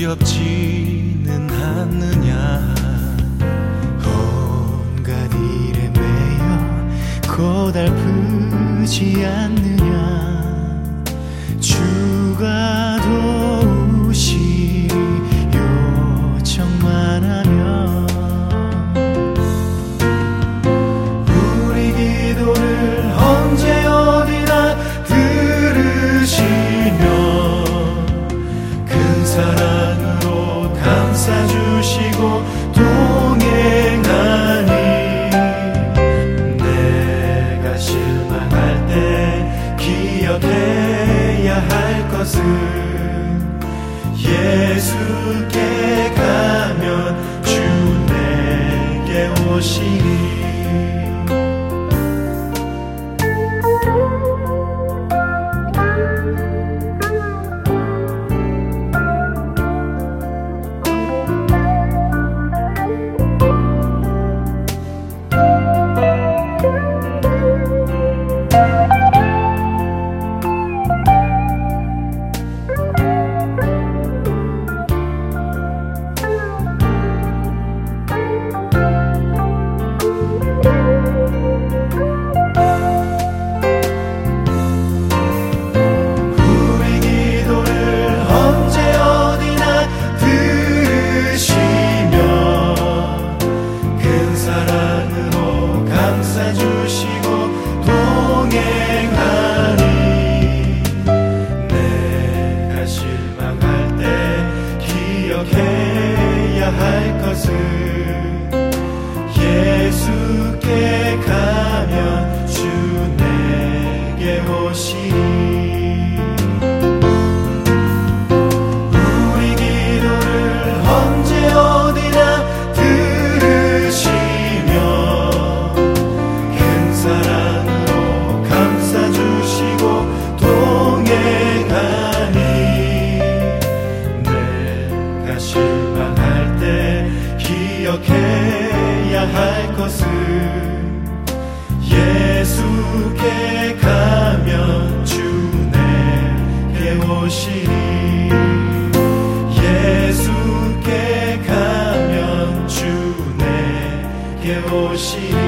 두렵지는 않느냐. 온갖 일에 매여 고달프지 않느냐. 주가 도우시리 요청만 하면 우리 기도를 언제 어디나 들으시며 큰 사랑으로 감싸주시고 동행하니 내가 실망할 때 기억해야 할 것은 예수께 가면 주 내게 오시니. 예수께 가면 주 내게 오시니. 우리 기도를 언제 어디나 들으시며 큰 사랑으로 감싸주시고 동행하니 내가 실망할 때 기억해야 할 것은 예수께 가면 주 내게 오시니. 예수께 가면 주 내게 오시니.